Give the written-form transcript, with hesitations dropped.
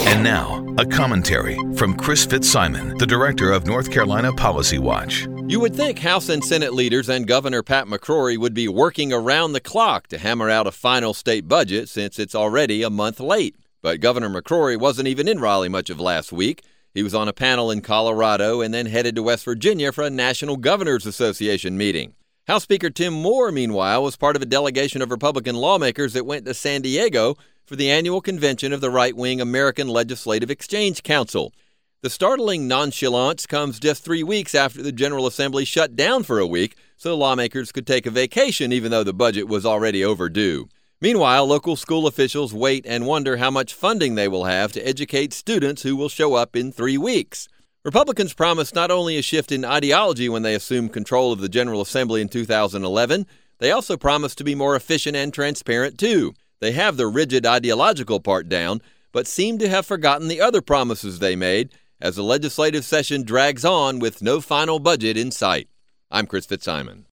And now, a commentary from Chris Fitzsimon, the director of North Carolina Policy Watch. You would think House and Senate leaders and Governor Pat McCrory would be working around the clock to hammer out a final state budget since it's already a month late. But Governor McCrory wasn't even in Raleigh much of last week. He was on a panel in Colorado and then headed to West Virginia for a National Governors Association meeting. House Speaker Tim Moore, meanwhile, was part of a delegation of Republican lawmakers that went to San Diego for the annual convention of the right-wing American Legislative Exchange Council. The startling nonchalance comes just 3 weeks after the General Assembly shut down for a week so lawmakers could take a vacation even though the budget was already overdue. Meanwhile, local school officials wait and wonder how much funding they will have to educate students who will show up in 3 weeks. Republicans promised not only a shift in ideology when they assumed control of the General Assembly in 2011, they also promised to be more efficient and transparent too. They have the rigid ideological part down, but seem to have forgotten the other promises they made as the legislative session drags on with no final budget in sight. I'm Chris Fitzsimon.